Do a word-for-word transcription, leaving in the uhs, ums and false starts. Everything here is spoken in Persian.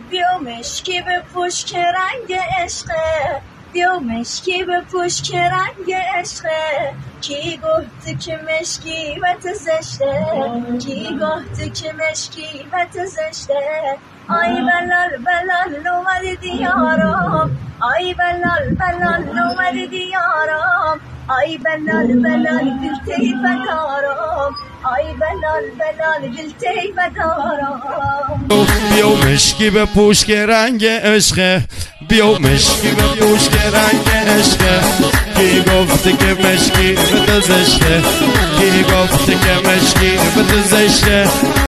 بیا مشکی بپوش که رنگ عشقه، بیا مشکی بپوش که رنگ عشقه. کی گفته که مشکی بد زشته، کی گفته که مشکی بد زشته. آی بلال بلال اومد دیارم، آی بلال بلال اومد دیارم. آی بلال بلال دلتی بدارم، آی بلال بلال دلتی بدارم. بیا مشکی بپوش که رنگ عشقه، بیا مشکی بپوش که رنگ عشقه. کی گفته که مشکی بد زشته، کی گفته که مشکی بد زشته.